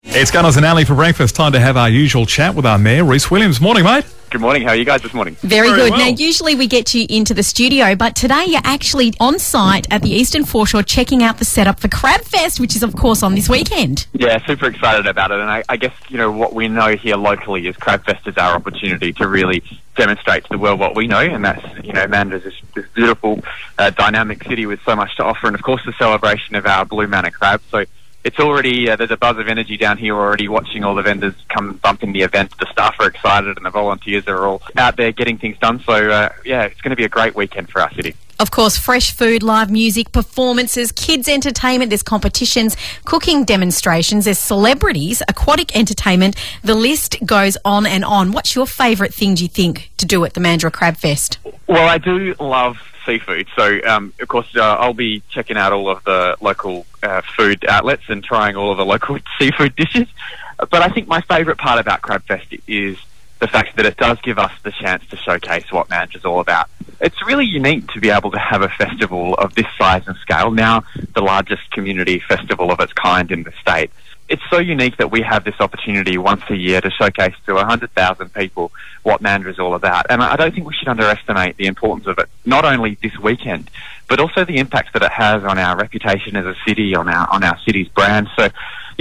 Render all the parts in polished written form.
It's Gunners and Alley for breakfast. Time to have our usual chat with our Mayor, Rhys Williams. Morning, mate. Good morning. How are you guys this morning? Very good. well. Now, usually we get you into the studio, but today you're actually on site at the Eastern Foreshore checking out the setup for Crab Fest, which is, of course, on this weekend. Yeah, super excited about it. And I guess, what we know here locally is Crab Fest is our opportunity to really demonstrate to the world what we know. And that's, Manda's this beautiful, dynamic city with so much to offer. And, of course, the celebration of our Blue Manna crab. So it's already, there's a buzz of energy down here already, watching all the vendors come bump in the event. The staff are excited and the volunteers are all out there getting things done. So, it's going to be a great weekend for our city. Of course, fresh food, live music, performances, kids' entertainment, there's competitions, cooking demonstrations, there's celebrities, aquatic entertainment. The list goes on and on. What's your favourite thing, do you think, to do at the Mandurah Crab Fest? Well, I do love seafood. So, of course, I'll be checking out all of the local food outlets and trying all of the local seafood dishes. But I think my favourite part about Crab Fest is the fact that it does give us the chance to showcase what Manda's all about. It's really unique to be able to have a festival of this size and scale, now the largest community festival of its kind in the state. It's so unique that we have this opportunity once a year to showcase to 100,000 people what Mandurah is all about. And I don't think we should underestimate the importance of it, not only this weekend, but also the impact that it has on our reputation as a city, on our city's brand. So,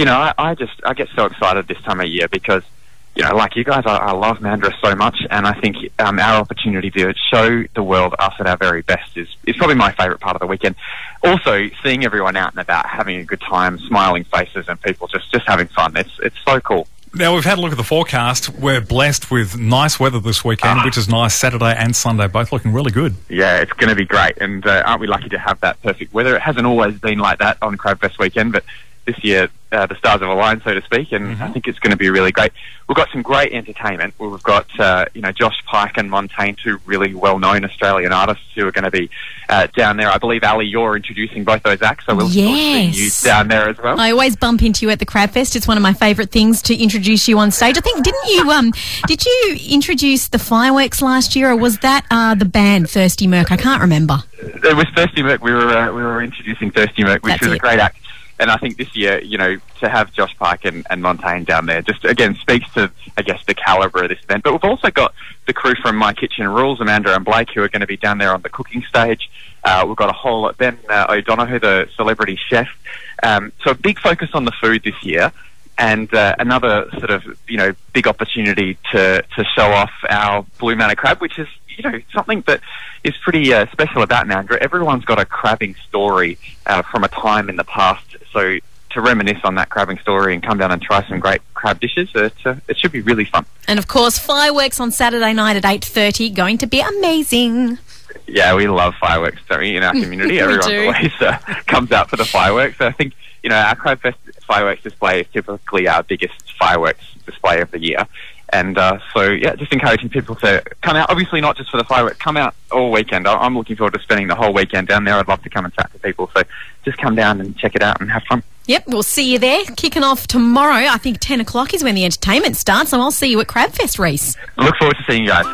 I get so excited this time of year because, like you guys, I love Mandurah so much, and I think our opportunity to show the world us at our very best is probably my favourite part of the weekend. Also, seeing everyone out and about, having a good time, smiling faces, and people just having fun. It's so cool. Now, we've had a look at the forecast. We're blessed with nice weather this weekend, which is nice. Saturday and Sunday, both looking really good. Yeah, it's going to be great, and aren't we lucky to have that perfect weather? It hasn't always been like that on Crab Fest weekend, but this year the stars have aligned, so to speak, and I think it's going to be really great. We've got some great entertainment. We've got Josh Pike and Montaigne, two really well-known Australian artists who are going to be down there. I believe, Ali, you're introducing both those acts, so we'll see you down there as well. I always bump into you at the Crab Fest. It's one of my favourite things to introduce you on stage. I think, did you introduce the fireworks last year, or was that the band Thirsty Merc? I can't remember. It was Thirsty Merc. We were introducing Thirsty Merc, which was a great act. And I think this year, to have Josh Pike and Montaigne down there just, again, speaks to, I guess, the calibre of this event. But we've also got the crew from My Kitchen Rules, Amanda and Blake, who are going to be down there on the cooking stage. We've got a whole lot. Ben O'Donoghue, the celebrity chef. So a big focus on the food this year. And another sort of, big opportunity to show off our Blue Manna crab, which is, something that is pretty special about Mandurah. Everyone's got a crabbing story from a time in the past. So to reminisce on that crabbing story and come down and try some great crab dishes, it should be really fun. And, of course, fireworks on Saturday night at 8:30, going to be amazing. Yeah, we love fireworks, don't we, in our community? Everyone always comes out for the fireworks. So I think, our Crab Fest fireworks display is typically our biggest fireworks display of the year. And just encouraging people to come out, obviously not just for the fireworks, come out all weekend. I'm looking forward to spending the whole weekend down there. I'd love to come and chat to people. So just come down and check it out and have fun. Yep, we'll see you there. Kicking off tomorrow, I think 10 o'clock is when the entertainment starts, so I'll see you at Crab Fest, Rhys. I look forward to seeing you guys.